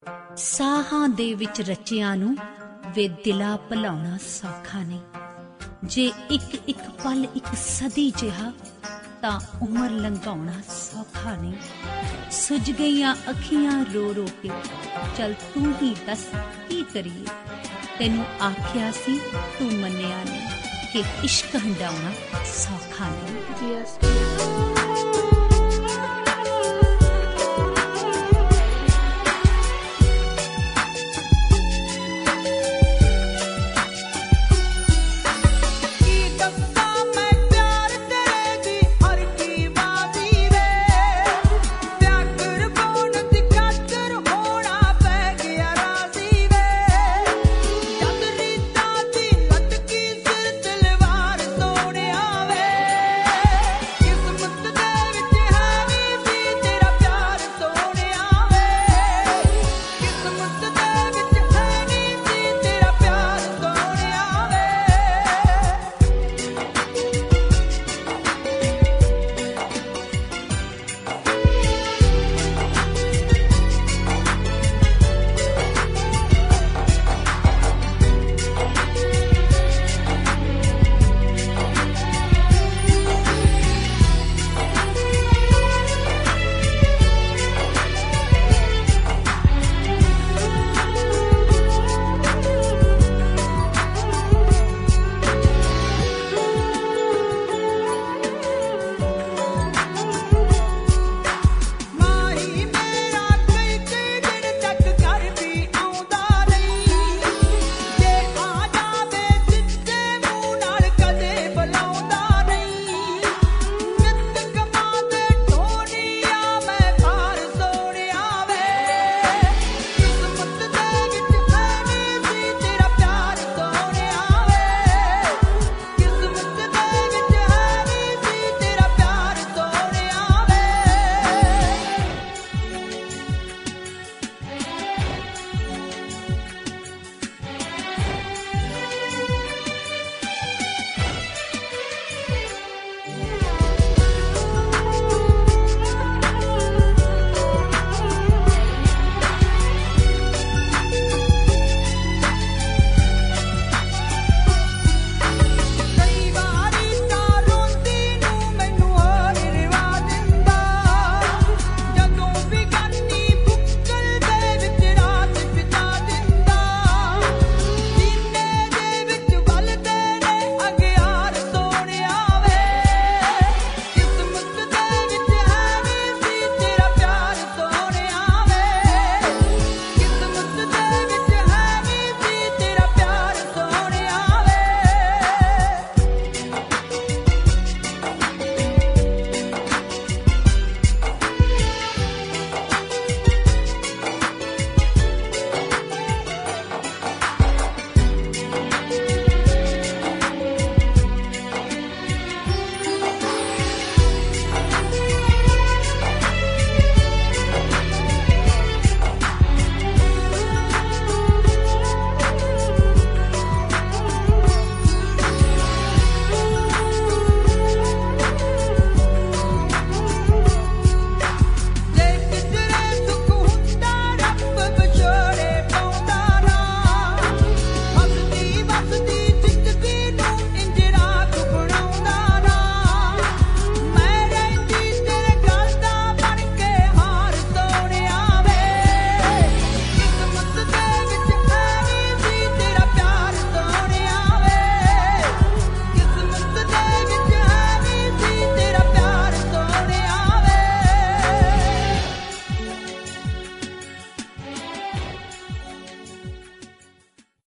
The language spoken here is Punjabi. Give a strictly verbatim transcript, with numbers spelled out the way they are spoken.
ਸਾਹਾਂ ਦੇ ਵਿੱਚ ਰਚਿਆਂ ਨੂੰ ਵੇ ਦਿਲਾ ਭੁਲਾਉਣਾ ਸੌਖਾ ਨਹੀਂ। ਜੇ ਇੱਕ ਇੱਕ ਪਲ ਇੱਕ ਸਦੀ ਜਿਹਾ ਤਾਂ ਉਮਰ ਲੰਘਾਉਣਾ ਸੌਖਾ ਨਹੀਂ। ਸੁੱਜ ਗਈਆਂ ਅੱਖੀਆਂ ਰੋ ਰੋ ਕੇ, ਚੱਲ ਤੂੰ ਹੀ ਦੱਸ ਕੀ ਕਰੀਏ। ਤੈਨੂੰ ਆਖਿਆ ਸੀ ਤੂੰ ਮੰਨਿਆ ਨਹੀਂ ਕਿ ਇਸ਼ਕ ਹੰਡਾਉਣਾ ਸੌਖਾ ਨਹੀਂ।